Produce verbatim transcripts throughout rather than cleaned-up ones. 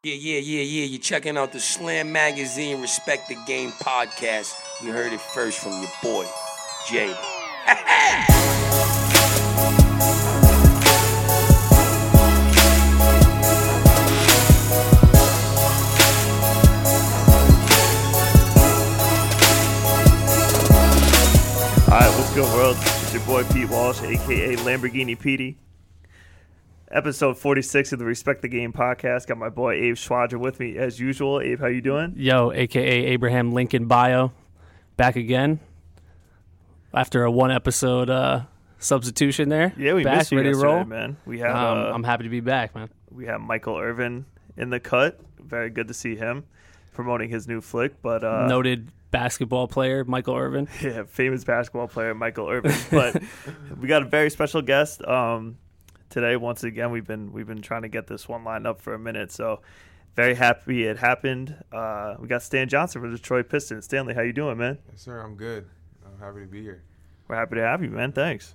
Yeah, yeah, yeah, yeah. You're checking out the Slam Magazine Respect the Game podcast. You heard it first from your boy, Jay. Alright, what's good, world? It's your boy Pete Walsh, aka Lamborghini Petey. Episode forty-six of the Respect the Game podcast. Got my boy Abe Schwadra with me as usual. Abe, how you doing? Yo, a k a. Abraham Lincoln Bio, back again after a one-episode uh, substitution there. Yeah, we back, missed you ready to yesterday, roll. man. We have Um, uh, I'm happy to be back, man. we have Michael Irvin in the cut. Very good to see him promoting his new flick. But uh, Noted basketball player Michael Irvin. yeah, famous basketball player Michael Irvin. But we got a very special guest um, today. Once again, we've been we've been trying to get this one lined up for a minute. So very happy it happened. Uh, we got Stan Johnson from the Detroit Pistons. Stanley, how you doing, man? Yes, sir. I'm good. I'm happy to be here. We're happy to have you, man. Thanks.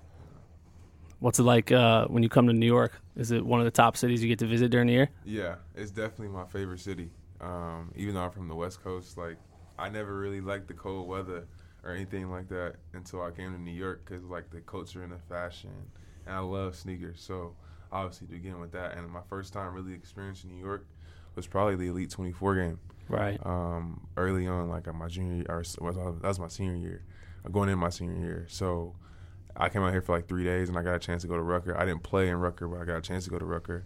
What's it like uh, when you come to New York? Is it one of the top cities you get to visit during the year? Yeah, it's definitely my favorite city. Um, even though I'm from the West Coast, like I never really liked the cold weather or anything like that until I came to New York because like the culture and the fashion, and I love sneakers. So obviously to begin with that, and my first time really experiencing New York was probably the Elite twenty-four game. Right. Um, early on, like at my junior year, or well, that was my senior year, going in my senior year. So I came out here for like three days, and I got a chance to go to Rucker. I didn't play in Rucker, but I got a chance to go to Rucker.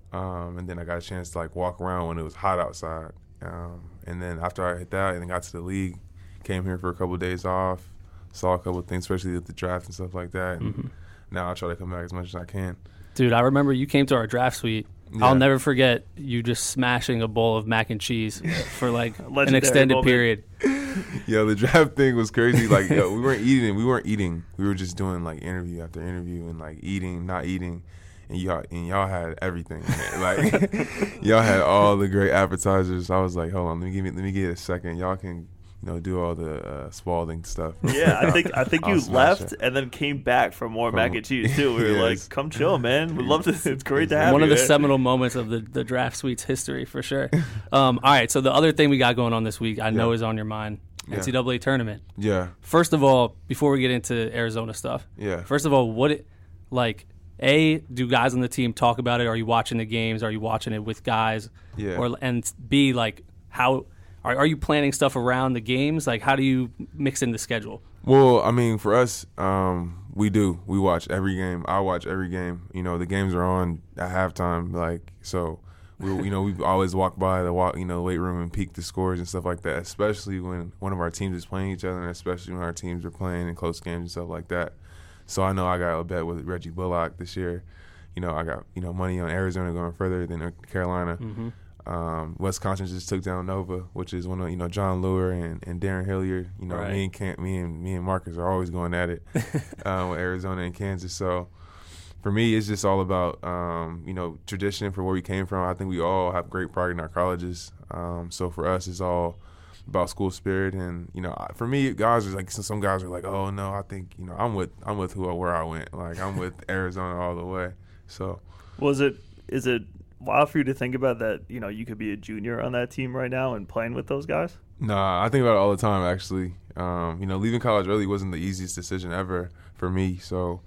Um, and then I got a chance to like walk around when it was hot outside. Um, and then after I hit that and got to the league, came here for a couple of days off, saw a couple of things, especially with the draft and stuff like that. And Mm-hmm. now I try to come back as much as I can. Dude, I remember you came to our draft suite. Yeah. I'll never forget you just smashing a bowl of mac and cheese for like an Legendary extended moment. period. Yo, the draft thing was crazy. Like, yo, we weren't eating. We weren't eating. We were just doing like interview after interview and like eating, not eating. And y'all, and y'all had everything. Man. Like, y'all had all the great appetizers. I was like, hold on, let me give me, let me get a second. Y'all can, you know, do all the uh, Spalding stuff. Yeah, I think I think I'll you smash left it. and then came back for more For mac more- and cheese too. We were Yes. like, "Come chill, man. We'd love to. It's great to have One you." of the man. seminal moments of the, the draft suite's history, for sure. Um, all right, so the other thing we got going on this week, I know Yeah. is on your mind, Yeah. N C double A tournament. Yeah, First of all, before we get into Arizona stuff, yeah. first of all, what it, like, A, do guys on the team talk about it? Are you watching the games? Are you watching it with guys? Yeah. Or and B, like, how are are you planning stuff around the games? Like, how do you mix in the schedule? Well, I mean, for us, um, we do. We watch every game. I watch every game. You know, the games are on at halftime. Like, so, we, you know, we always walk by the walk, you know, weight room and peek the scores and stuff like that. Especially when one of our teams is playing each other, and especially when our teams are playing in close games and stuff like that. So I know I got a bet with Reggie Bullock this year. You know, I got you know money on Arizona going further than Carolina. Mm-hmm. Um, Wisconsin just took down Nova, which is one of you know John Lure and, and Darren Hilliard. You know, Right. me and Cam, me and me and Marcus are always going at it uh, with Arizona and Kansas. So for me, it's just all about um, you know tradition for where we came from. I think we all have great pride in our colleges. Um, so for us, it's all about school spirit. And you know, I- for me, guys are like some guys are like, oh no, I think you know I'm with I'm with who where I went. Like I'm with Arizona all the way. So Was it? Is it wild for you to think about that? You know, you could be a junior on that team right now and playing with those guys. Nah, I think about it all the time, actually. Um, you know, leaving college really wasn't the easiest decision ever for me. So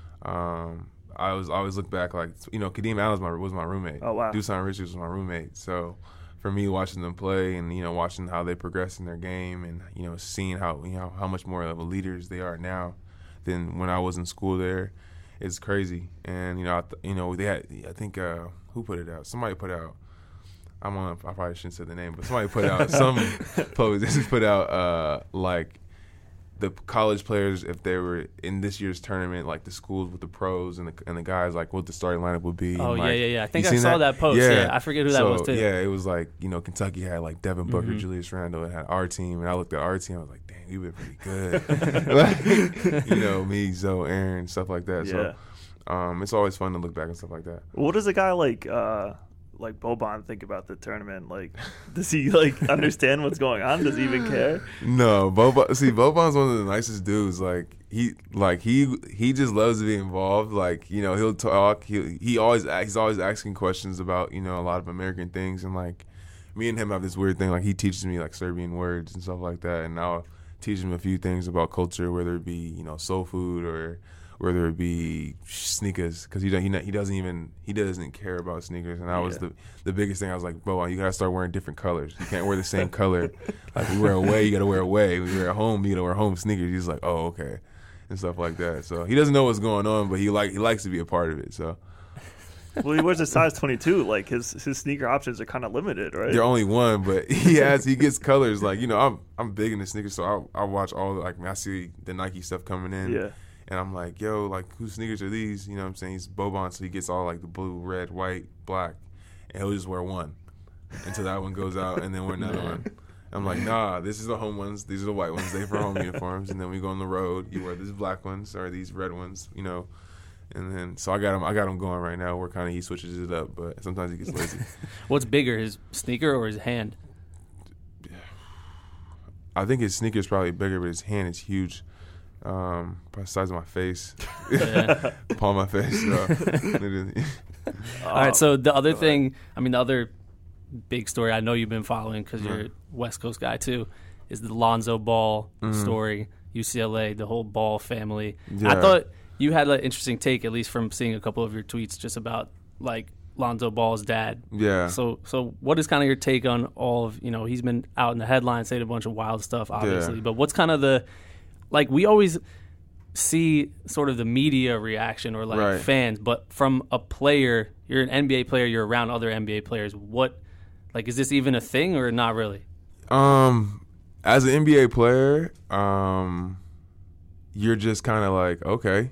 um, I was I always look back like, you know, Kadeem Allen was my, was my roommate. Oh, wow. Dusan Richards was my roommate. So for me, watching them play and, you know, watching how they progress in their game and, you know, seeing how, you know, how much more of a leaders they are now than when I was in school there, it's crazy. And, you know, I th- you know, they had, I think, uh, who put it out? Somebody put out, I'm on, I probably shouldn't say the name, but somebody put out, some post, this is put out, uh, like, the college players, if they were in this year's tournament, like the schools with the pros and the and the guys, like what the starting lineup would be. Oh, and, yeah, like, yeah, yeah. I think you I seen saw that, post. Yeah. I forget who that So, was, too. Yeah, it was like, you know, Kentucky had like Devin Booker, Mhm. Julius Randle, and had our team, and I looked at our team, I was like, dang, we've been pretty good. Like, you know, me, Zoe, Aaron, stuff like that. Yeah. So um, it's always fun to look back and stuff like that. What does a guy like uh, like Boban think about the tournament? Like, does he like understand what's going on? Does he even care? No, Boban. See, Boban's one of the nicest dudes. Like he, like he, he just loves to be involved. Like you know, he'll talk. He he always he's always asking questions about you know a lot of American things. And like me and him have this weird thing. Like he teaches me like Serbian words and stuff like that. And I'll teach him a few things about culture, whether it be you know soul food or whether it be sneakers, because he, he he doesn't even he doesn't care about sneakers. And that yeah. was the the biggest thing. I was like, bro, you gotta start wearing different colors. You can't wear the same color. Like we wear away, you gotta wear away. We wear at home, you gotta wear home sneakers. He's like, oh okay, and stuff like that. So he doesn't know what's going on, but he like he likes to be a part of it. So. Well, he wears a size twenty-two. Like his his sneaker options are kind of limited, right? They're only one, but he has he gets colors. Like you know, I'm I'm big into sneakers, so I I watch all the, like I see the Nike stuff coming in. Yeah. And I'm like, yo, like, whose sneakers are these? You know what I'm saying? He's Boban, so he gets all, like, the blue, red, white, black. And he'll just wear one until that one goes out and then wear another one. I'm like, nah, this is the home ones. These are the white ones. They for home uniforms. And then we go on the road. You wear these black ones or these red ones, you know. And then, so I got him I got him going right now where kind of he switches it up. But sometimes he gets lazy. What's bigger, his sneaker or his hand? I think his sneaker is probably bigger, but his hand is huge. Um, probably the size of my face, Yeah. palm of my face. So. All right. So the other thing, I mean, the other big story I know you've been following because Mm-hmm. you're a West Coast guy too, is the Lonzo Ball Mm-hmm. story. U C L A, the whole Ball family. Yeah. I thought you had an interesting take, at least from seeing a couple of your tweets, just about like Lonzo Ball's dad. Yeah. So, so what is kind of your take on all of, you know, he's been out in the headlines saying a bunch of wild stuff, obviously, Yeah. but what's kind of the, like, we always see sort of the media reaction or like Right. fans, but from a player, you're an N B A player, you're around other N B A players. What, like, is this even a thing or not really? Um, as an N B A player, um, you're just kind of like, okay,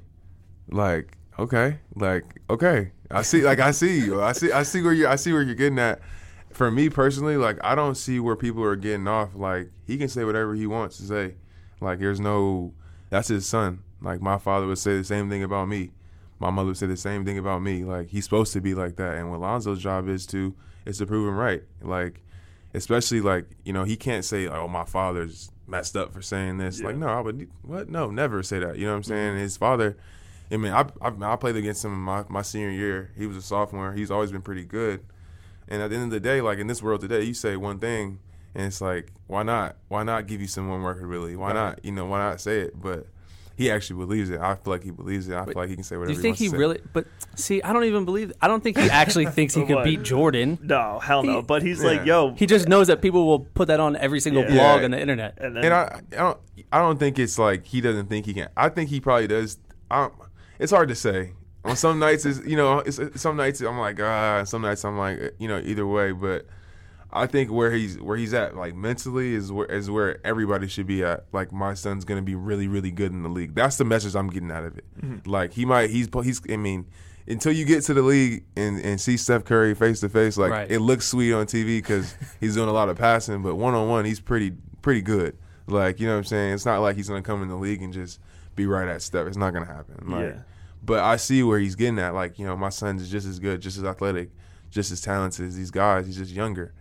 like, okay, like, okay. I see, like, I see you. I see, I see where you, I see where you're getting at. For me personally, like, I don't see where people are getting off. Like, he can say whatever he wants to say. Like, there's no, that's his son. Like, my father would say the same thing about me. My mother would say the same thing about me. Like, he's supposed to be like that. And what Lonzo's job is to, is to prove him right. Like, especially, like, you know, he can't say, oh, my father's messed up for saying this. Yeah. Like, no, but what? No, never say that. You know what I'm saying? His father, I mean, I, I, I played against him in my, my senior year. He was a sophomore. He's always been pretty good. And at the end of the day, like, in this world today, you say one thing, and it's like, why not? Why not give you some one marketability? Why not? You know, why not say it? But he actually believes it. I feel like he believes it. I feel like he can say whatever Do you think he he wants to really, but see, I don't even believe, I don't think he actually thinks he could What? beat Jordan. No, hell no. He- But he's Yeah. like, yo, He just knows that people will put that on every single Yeah. blog Yeah. on the internet. and say. then And I, I don't, I don't think it's like he doesn't think he can. I think he probably does. I don't, it's hard to say. On some nights, is you know, it's, some nights I'm like, ah, and some nights I'm like, you know, either way. But I think where he's where he's at, like mentally, is where is where everybody should be at. Like, my son's gonna be really, really good in the league. That's the message I'm getting out of it. Mm-hmm. Like, he might, he's he's. I mean, until you get to the league and, and see Steph Curry face to face, like, Right. it looks sweet on T V because he's doing a lot of passing, but one on one, he's pretty pretty good. Like, you know what I'm saying? It's not like he's gonna come in the league and just be right at Steph. It's not gonna happen. Like, Yeah. But I see where he's getting at. Like, you know, my son is just as good, just as athletic, just as talented as these guys. He's just younger.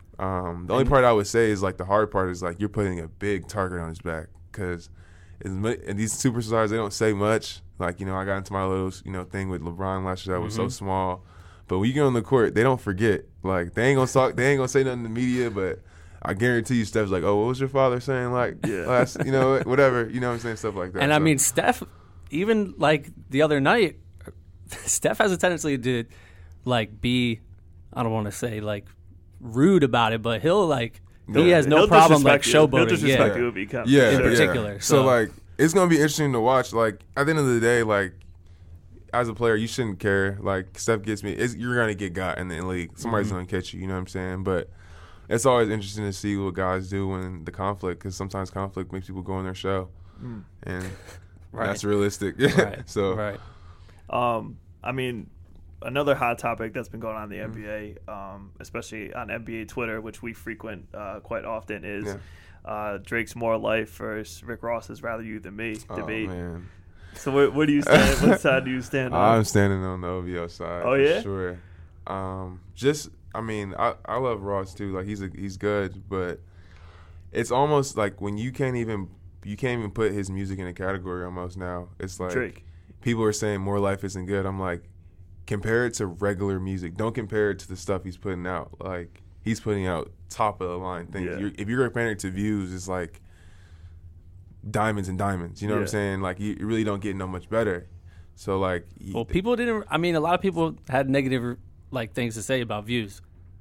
Um, the only part I would say is, like, the hard part is, like, you're putting a big target on his back because and these superstars, they don't say much. Like, you know, I got into my little, you know, thing with LeBron last year that was Mm-hmm. so small. But when you get on the court, they don't forget. Like, they ain't gonna talk. They ain't gonna say nothing to the media, but I guarantee you, Steph's like, "Oh, what was your father saying?" Like, Yeah. last, you know, whatever. You know what I'm saying? Stuff like that. And I So, mean, Steph, even like the other night, Steph has a tendency to like be, I don't want to say like rude about it, but he'll like he Yeah. has no he'll problem like disrespect you. He'll showboating. disrespect Yeah. you if he comes. yeah, in yeah. particular, So, so- like, it's gonna be interesting to watch. Like, at the end of the day, like, as a player, you shouldn't care. Like, Steph gets me. It's, you're gonna get got in the league. Somebody's Mm-hmm. gonna catch you. You know what I'm saying? But it's always interesting to see what guys do when the conflict, because sometimes conflict makes people go in their shell, and Right. that's realistic. Right. So right. Um, I mean, another hot topic that's been going on in the N B A, um, especially on N B A Twitter, which we frequent uh, quite often, is Yeah. uh, Drake's More Life versus Rick Ross's Rather You Than Me oh, debate. man. So where, where do you stand? What side do you stand on? I'm standing on the O V O side. Oh, for yeah? sure. Um, just I mean, I, I love Ross too. Like he's a, he's good, but it's almost like when you can't even you can't even put his music in a category almost now. It's like Drake. People are saying More Life isn't good. I'm like, compare it to regular music. Don't compare it to the stuff he's putting out. Like he's putting out top of the line things. Yeah. You're, if you're comparing it to Views, it's like diamonds and diamonds. You know Yeah. what I'm saying? Like you, you really don't get no much better. So like, Well, people didn't. I mean, a lot of people had negative like things to say about Views.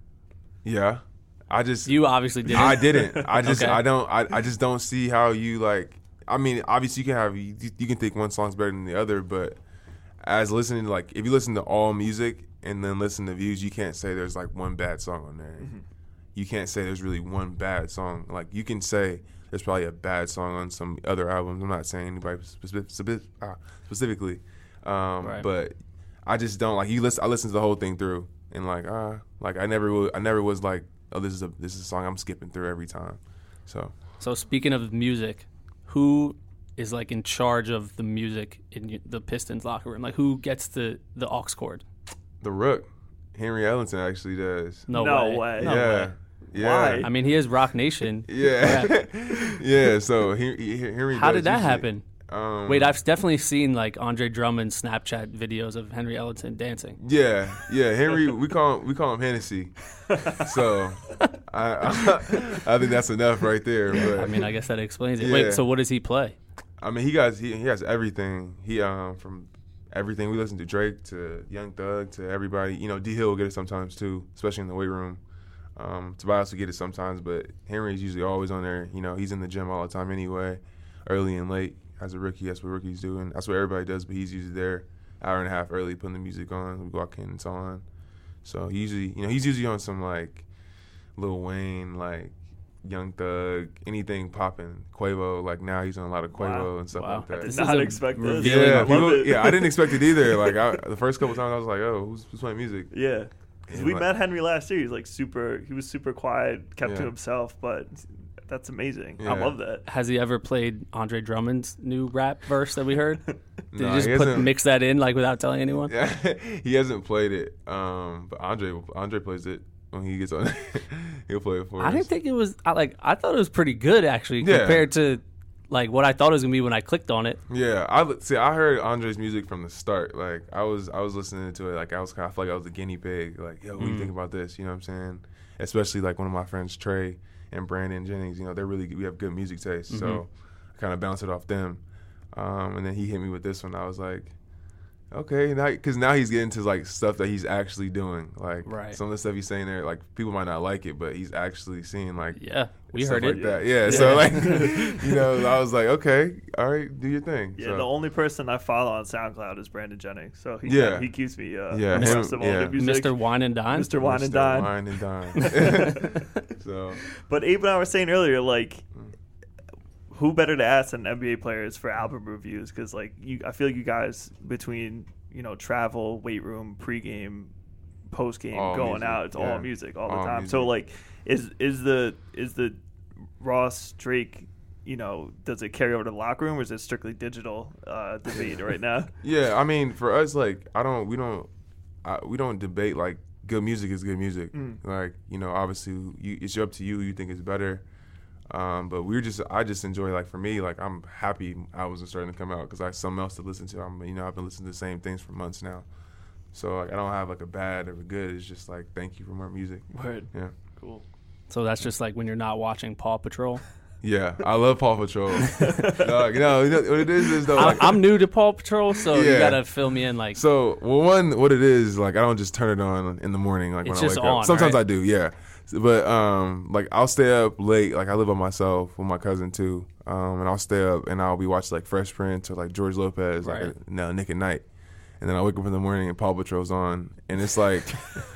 yeah, I just You obviously didn't. I didn't. I just Okay. I don't I, I just don't see how you like. I mean, obviously you can have you, you can think one song's better than the other, but as listening to like if you listen to all music and then listen to Views, you can't say there's like one bad song on there. Mm-hmm. You can't say there's really one bad song. Like you can say there's probably a bad song on some other albums. I'm not saying anybody specific, specific, ah, specifically, um, Right. but I just don't like you. Listen, I listened to the whole thing through and like ah, like I never would, I never was like, oh, this is a this is a song I'm skipping through every time. So So speaking of music, who is like in charge of the music in y- the Pistons locker room? Like who gets the the aux cord? the Rook, Henry Ellington actually does. No, No way. way. No yeah, way. yeah, Why? I mean, he is Rock Nation. yeah, yeah. So he, he, Henry. How does did that usually- happen? Um, Wait, I've definitely seen like Andre Drummond Snapchat videos of Henry Ellington dancing. Yeah, yeah. Henry, we call him, we call him Hennessy. So I, I I think that's enough right there. But I mean, I guess that explains it. Yeah. Wait, so what does he play? I mean, he got he, he has everything. He um from everything we listen to Drake to Young Thug to everybody. You know, D Hill will get it sometimes too, especially in the weight room. Um, Tobias will get it sometimes, but Henry's usually always on there. You know, he's in the gym all the time anyway, early and late. As a rookie, that's what rookies do, and that's what everybody does. But he's usually there hour and a half early, putting the music on. We walk in, it's on. So he usually, you know, he's usually on some like Lil Wayne, like Young Thug, anything popping. Quavo, like now he's on a lot of Quavo Wow. and stuff Wow. like that. Did This not is a expect this. revealing- Yeah, I love people, it. yeah, I didn't expect it either. Like I, the first couple times, I was like, "Oh, who's, who's playing music?" Yeah. 'Cause Yeah, we like- met Henry last year. He's like super. He was super quiet, kept to Yeah. himself, but that's amazing. I Yeah. love that. Has he ever played Andre Drummond's new rap verse that we heard? Did Nah, he just he put, hasn't- mix that in like without telling anyone? Yeah, he hasn't played it. Um, but Andre, Andre plays it when he gets on. He'll play it for I us. didn't think it was. I like. I thought it was pretty good actually Yeah. compared to like what I thought it was gonna be when I clicked on it. Yeah, I see. I heard Andre's music from the start. Like I was, I was listening to it. Like I was kind of feel like I was a guinea pig. Like, yo, what do you think about this? You know what I'm saying? Especially like one of my friends, Trey and Brandon Jennings. You know, they're really we have good music taste. So I kind of bounced it off them. Um, and then he hit me with this one. I was like, okay, now because now he's getting to like stuff that he's actually doing. Like Right. some of the stuff he's saying there, like people might not like it, but he's actually seeing like Yeah, we stuff heard like it. that. Yeah, so like you know, I was like, okay, all right, do your thing. Yeah, So- the only person I follow on SoundCloud is Brandon Jennings, so he Yeah. he keeps me uh, Yeah, abreast him- of all yeah. the music. Mister Wine and Dine. Mister Wine and Mister Dine. Wine and Dine. So But Abe and I were saying earlier, like, who better to ask than N B A players for album reviews? Because like you, I feel like you guys between you know travel, weight room, pregame, postgame, All going music, out, it's yeah. all music all the All time. So music. like, is is the is the Ross Drake, you know, does it carry over to the locker room, or is it strictly digital uh, debate right now? yeah, I mean, for us, like, I don't, we don't, I, we don't debate like good music is good music. Mm. Like, you know, obviously, you, it's up to you. You think it's better. Um, but we're just, I just enjoy, like, for me, like, I'm happy albums are starting to come out because I have something else to listen to. I'm, you know, I've been listening to the same things for months now. So, like, I don't have, like, a bad or a good. It's just, like, thank you for more music. Word, Yeah. cool. So that's just like when you're not watching Paw Patrol. Yeah, I love Paw Patrol. Dog, you know, you know what it is is though. I'm, Like, I'm new to Paw Patrol, so you Yeah. gotta fill me in. Like, so, well, one, what it is, like, I don't just turn it on in the morning, like It's when I just wake on, up. Sometimes right? I do, yeah. But um, like, I'll stay up late. Like, I live by myself with my cousin too, um, and I'll stay up and I'll be watching like Fresh Prince or like George Lopez, like Right. no Nick at Night. And then I wake up in the morning and Paw Patrol's on, and it's like,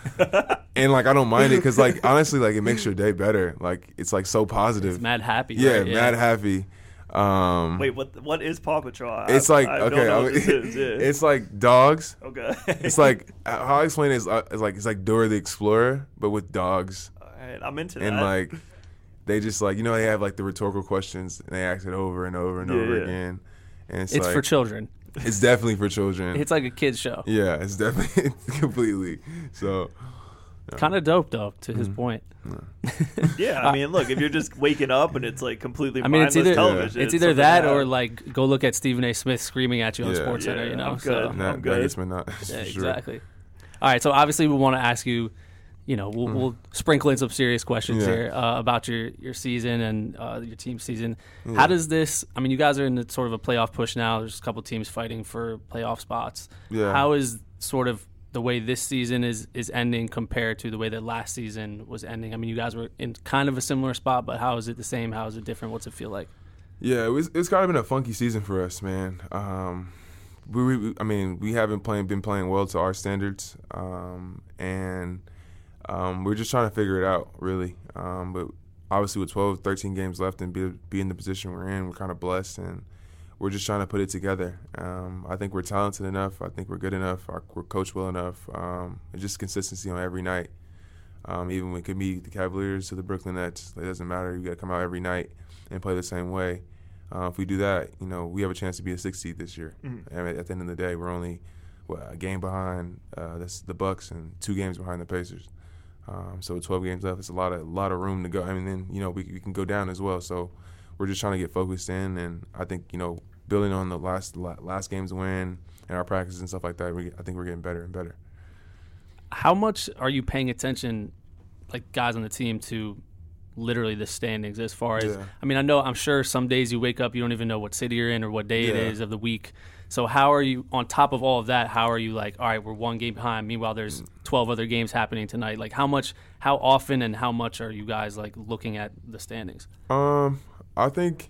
and like I don't mind it because like honestly, like it makes your day better. Like it's like so positive. it's mad happy. yeah, right? mad happy. Um, Wait, what what is Paw Patrol? I- it's like I, don't okay, know I what mean, this is, yeah. it's like dogs. okay. It's like how I explain it is uh, it's like it's like Dora the Explorer, but with dogs, All right, I'm into and that. like they just like you know they have like the rhetorical questions and they ask it over and over and Yeah, over yeah. again, and it's, It's like for children. it's definitely for children. It's like a kids show. yeah, it's definitely completely. So Yeah. Kind of dope, though, to his Mhm. point. Yeah, I mean, look, if you're just waking up and it's like completely I mean, it's mindless either television, it's either something that to or have. like go look at Stephen A. Smith screaming at you on Yeah. Sports Center. Yeah, You know, I'm so good. That, I'm that good. gets me not. yeah, for sure. exactly. All right, so obviously we want to ask you. You know, we'll, we'll sprinkle in some serious questions Yeah. here uh, about your, your season and uh, your team season. Yeah. How does this? I mean, you guys are in the, sort of a playoff push now. There's a couple teams fighting for playoff spots. Yeah. How is sort of the way this season is is ending compared to the way that last season was ending? I mean, you guys were in kind of a similar spot, but how is it the same? How is it different? What's it feel like? Yeah, it was, it's kind of been a funky season for us, man. Um, we, we, I mean, we haven't playing, been playing well to our standards, um, and um, we're just trying to figure it out, really. Um, but obviously, with twelve, thirteen games left and be, be in the position we're in, we're kind of blessed, and we're just trying to put it together. Um, I think we're talented enough. I think we're good enough. Our, we're coached well enough. Um, and just consistency on every night. Um, even when it could be the Cavaliers to the Brooklyn Nets, it doesn't matter. You got to come out every night and play the same way. Uh, if we do that, you know, we have a chance to be a sixth seed this year. Mm-hmm. And at the end of the day, we're only what, a game behind uh, that's the Bucks and two games behind the Pacers. Um, so with twelve games left, it's a lot of a lot of room to go. I mean, then you know we we can go down as well. So we're just trying to get focused in, and I think you know building on the last last game's win and our practices and stuff like that, we, I think we're getting better and better. How much are you paying attention, like guys on the team, to literally the standings as far as Yeah. I mean, I know I'm sure some days you wake up, you don't even know what city you're in or what day it Yeah. is of the week. So how are you, on top of all of that, how are you like, all right, we're one game behind, meanwhile there's twelve other games happening tonight? Like how much, how often and how much are you guys like looking at the standings? Um, I think.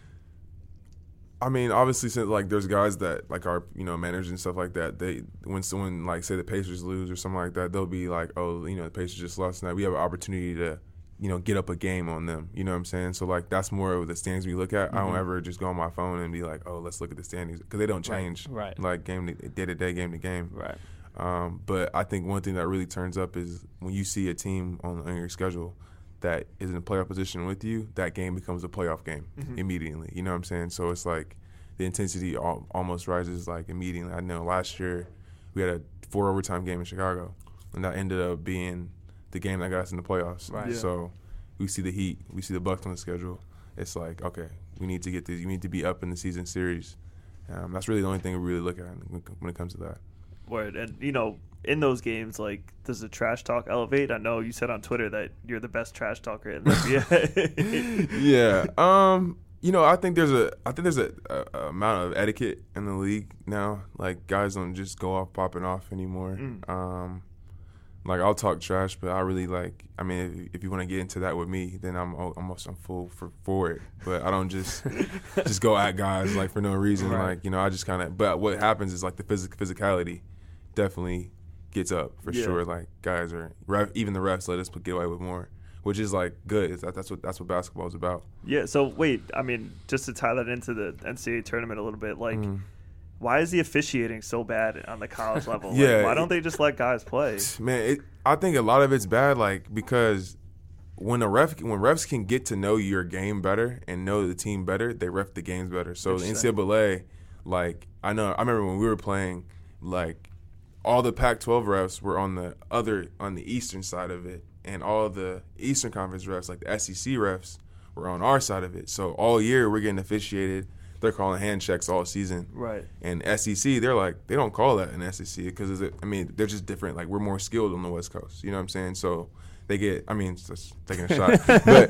I mean, obviously, since like there's guys that like our you know managers and stuff like that. They when someone like say the Pacers lose or something like that, they'll be like, oh, you know, the Pacers just lost tonight. We have an opportunity to, you know, get up a game on them. You know what I'm saying? So like that's more of the standings we look at. Mm-hmm. I don't ever just go on my phone and be like, oh, let's look at the standings because they don't change. Right, right. Like game to, day to day, game to game. Right. Um, but I think one thing that really turns up is when you see a team on, on your schedule that is in a playoff position with you, that game becomes a playoff game Mm-hmm. immediately. You know what I'm saying? So it's like the intensity al- almost rises like immediately. I know last year we had a four overtime game in Chicago, and that ended up being the game that got us in the playoffs. Right. Yeah. So we see the Heat, we see the Bucks on the schedule. It's like, okay, we need to get this. You need to be up in the season series. Um, that's really the only thing we really look at when it comes to that. Word. And, you know, in those games, like, does the trash talk elevate? I know you said on Twitter that you're the best trash talker in the N B A. Yeah. Um. You know, I think there's a, I think there's a, a, a amount of etiquette in the league now. Like guys don't just go off popping off anymore. Mm. Um, like I'll talk trash, but I really like. I mean, if, if you want to get into that with me, then I'm almost I'm full for for it. But I don't just just go at guys like for no reason. Right. Like you know, I just kind of. But what happens is like the physic physicality definitely gets up for Yeah. sure. Like guys are ref, even the refs let us get away with more, which is like good. It's, that's what that's what basketball is about. Yeah, so wait, I mean, just to tie that into the N C double A tournament a little bit, like, Mm. why is the officiating so bad on the college level? Like, Yeah, why don't it- they just let guys play? Man, it, I think a lot of it's bad, like because when a ref when refs can get to know your game better and know the team better, they ref the games better. So the N C double A, like I know, I remember when we were playing, like all the Pac twelve refs were on the other on the eastern side of it, and all the Eastern Conference refs, like the S E C refs, were on our side of it. So all year we're getting officiated. They're calling hand checks all season. Right. And S E C, they're like, they don't call that in S E C because, I mean, they're just different. Like, we're more skilled on the West Coast. You know what I'm saying? So they get, I mean, just taking a shot. But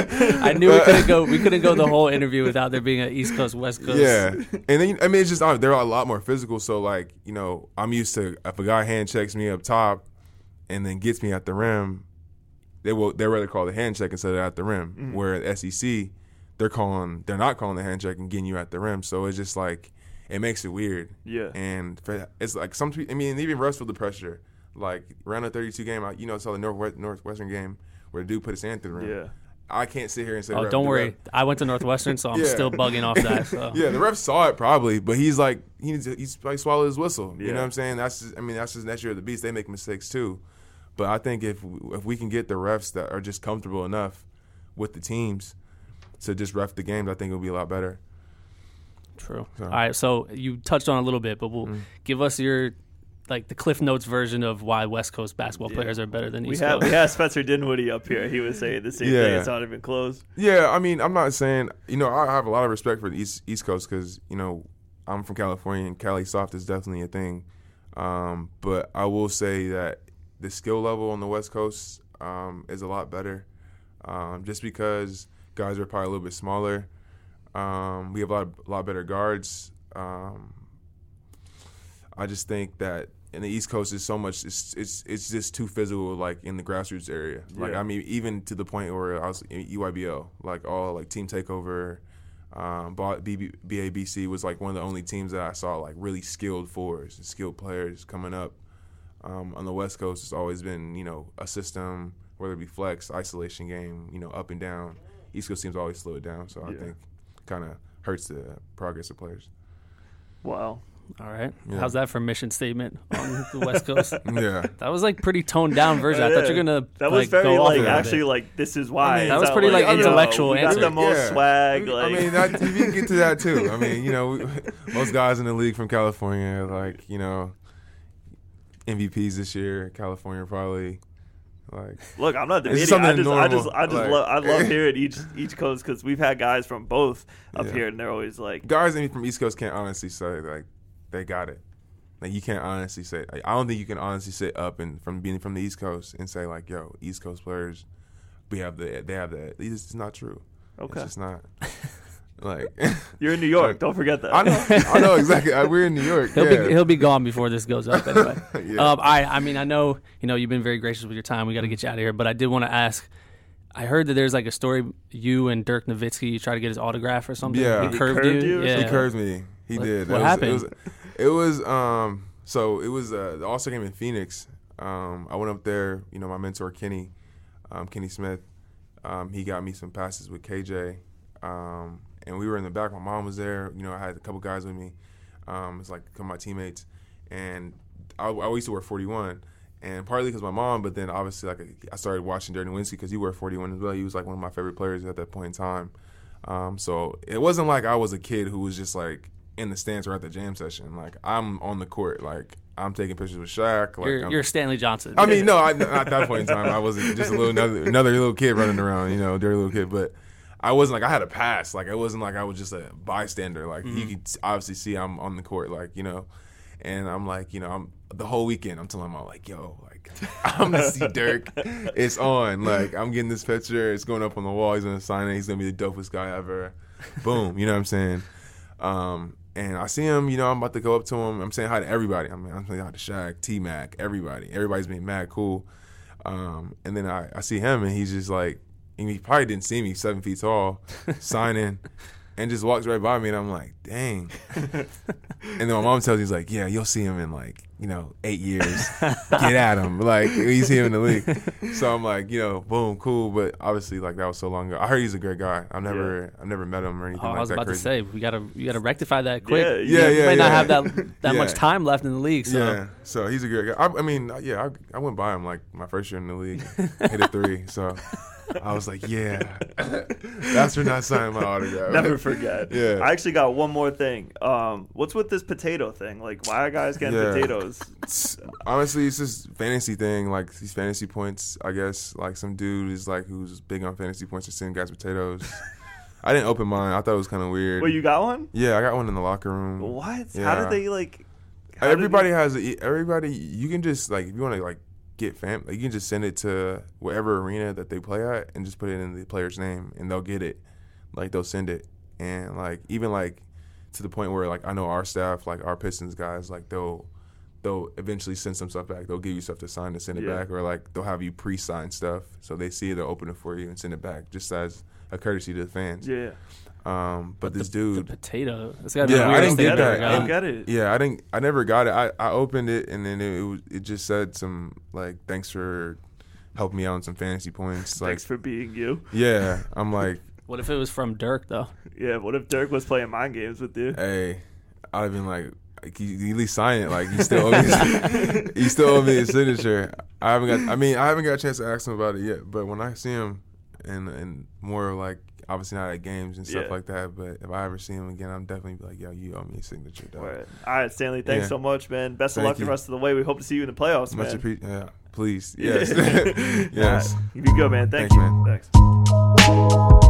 I knew we couldn't go. We couldn't go the whole interview without there being an East Coast, West Coast. Yeah, and then I mean, it's just uh, they're a lot more physical. So like, you know, I'm used to if a guy hand checks me up top, and then gets me at the rim, they will they rather call the hand check instead of at the rim. Mm-hmm. Where at S E C, they're calling they're not calling the hand check and getting you at the rim. So it's just like it makes it weird. Yeah. And for, it's like some I mean, even refs feel the pressure. Like round of thirty-two game, I, you know, saw the Northwest Northwestern game where the dude put his hand through the rim. Yeah. I can't sit here and say. Oh, ref, don't the worry. ref- I went to Northwestern, so I'm Yeah. still bugging off that. So. Yeah, the ref saw it probably, but he's like he needs to, he's probably swallowed his whistle. You Yeah. know what I'm saying? That's just, I mean that's just nature of the beast. They make mistakes too, but I think if if we can get the refs that are just comfortable enough with the teams to just ref the games, I think it'll be a lot better. True. So- All right, so you touched on it a little bit, but we'll Mm. give us your like the Cliff Notes version of why West Coast basketball Yeah. players are better than We East had Coast. we had Spencer Dinwiddie up here. He was saying the same Yeah. thing. It's not even close. Yeah, I mean, I'm not saying, you know, I have a lot of respect for the East East Coast because, you know, I'm from California and Cali soft is definitely a thing. Um, but I will say that the skill level on the West Coast um, is a lot better, um, just because guys are probably a little bit smaller. Um, we have a lot, a lot better guards. Um, I just think that in the East Coast is so much. It's it's it's just too physical, like in the grassroots area. Like Yeah. I mean, even to the point where I was in E Y B L, like all like team takeover. Um, B A B C was like one of the only teams that I saw like really skilled forwards and skilled players coming up. Um, on the West Coast, it's always been, you know, a system, whether it be flex, isolation game, you know, up and down. East Coast teams always slow it down, so I Yeah. think kind of hurts the progress of players. Wow. All right. Yeah. How's that for mission statement on the West Coast? Yeah. That was like pretty toned down version. I thought you were gonna That was like, very go off like a little actually bit. like this is why. I mean, It's That was not pretty, like, you know, intellectual we got answer. the most Yeah. swag. I Like mean, that, you can get to that too. I mean, you know, we, most guys in the league from California, like, you know, M V Ps this year, California probably. Like, look, I'm not It's debating. something I just, I just, normal, I just like- love, I love hearing each each coast because we've had guys from both up Yeah. here, and they're always like, guys from East Coast can't honestly say like they got it. Like you can't honestly say. Like, I don't think you can honestly sit up and from being from the East Coast and say like, "Yo, East Coast players, we have the they have that." It's just not true. okay, It's just not. Like you're in New York. like, Don't forget that. I know, I know exactly. I, we're in New York. He'll yeah. be he'll be gone before this goes up anyway. Yeah. um, I I mean I know you know you've been very gracious with your time. We got to get you out of here, but I did want to ask. I heard that there's like a story you and Dirk Nowitzki you tried to get his autograph or something. Yeah. he He curved, curved you. you or Yeah, He curved me. He What- did. what That was- happened? It was, it was um. So it was uh, the All-Star game in Phoenix. Um, I went up there. You know, my mentor Kenny, um, Kenny Smith. Um, he got me some passes with K J, um, and we were in the back. My mom was there. You know, I had a couple guys with me. Um, it's like a couple of my teammates, and I, I used to wear forty-one. And partly because my mom, but then obviously like I started watching Dirk Nowitzki because he wore forty-one as well. He was like one of my favorite players at that point in time. Um, so it wasn't like I was a kid who was just like in the stands or at the jam session. Like I'm on the court, like I'm taking pictures with Shaq. Like You're, I'm, you're Stanley Johnson. I mean, no, I, at that point in time, I wasn't just a little another, another little kid running around, you know, dirty little kid. But I wasn't like I had a pass. Like it wasn't like I was just a bystander. Like Mm-hmm. you could obviously see I'm on the court, like you know, and I'm like, you know, I'm the whole weekend. I'm telling my like, yo, like I'm gonna see Dirk. It's on. Like I'm getting this picture. It's going up on the wall. He's gonna sign it. He's gonna be the dopest guy ever. Boom. You know what I'm saying? Um, and I see him, you know, I'm about to go up to him. I'm saying hi to everybody. I mean, I'm saying hi to Shaq, T-Mac, everybody. Everybody's being mad cool. Um, and then I, I see him, and he's just like, and he probably didn't see me, seven feet tall, signing, and just walks right by me, and I'm like, dang. And then my mom tells me, he's like, yeah, you'll see him in like, you know, eight years. Get at him. Like, you see him in the league. So I'm like, you know, boom, cool. But obviously, like, that was so long ago. I heard he's a great guy. I've never, I've never met him or anything Oh, like I was that about crazy. to say we gotta we gotta rectify that quick. Yeah, Yeah, You yeah, may not yeah. have that that Yeah. much time left in the league. So Yeah, so he's a great guy. I, I mean, yeah, I, I went by him like my first year in the league, hit a three. So I was like, yeah, that's for not signing my autograph. Never forget. Yeah. I actually got one more thing. Um, what's with this potato thing? Like, why are guys getting Yeah. potatoes? It's- honestly, it's just fantasy thing, like these fantasy points. I guess like some dude is like who's big on fantasy points to send guys potatoes. I didn't open mine. I thought it was kind of weird. Well, you got one? Yeah, I got one in the locker room. What? How Yeah. did they like? how did Everybody they- has a, everybody. You can just like if you want to like get fam, like, you can just send it to whatever arena that they play at and just put it in the player's name and they'll get it. Like they'll send it, and like even like to the point where like I know our staff, like our Pistons guys, like they'll they'll eventually send some stuff back. They'll give you stuff to sign to send it Yeah. back, or like they'll have you pre-sign stuff so they see it, they'll open it for you and send it back just as a courtesy to the fans. Yeah. Um, but this the dude. potato. It's gotta be Yeah, the I weirdest didn't thing get I've that. ever I got. don't get it. Yeah, I didn't. I never got it. I, I opened it and then it, it was it just said some like thanks for helping me out on some fantasy points. Like Thanks for being you. yeah, I'm like What if it was from Dirk though? Yeah. What if Dirk was playing mind games with you? hey, I'd have been like, like, you, you at least sign it. Like you still owe me. You still owe me his signature. I haven't got. I mean, I haven't got a chance to ask him about it yet. But when I see him, and and more like obviously not at games and stuff Yeah. like that. But if I ever see him again, I'm definitely be like, yo, you owe me a signature, dog. Right. All right, Stanley. Thanks Yeah. so much, man. Best of Thank luck you. the rest of the way. We hope to see you in the playoffs, Much man. appreciated. Yeah, please. Yes. All Yes. right. You be good, man. Thank Thanks, you. man. Thanks.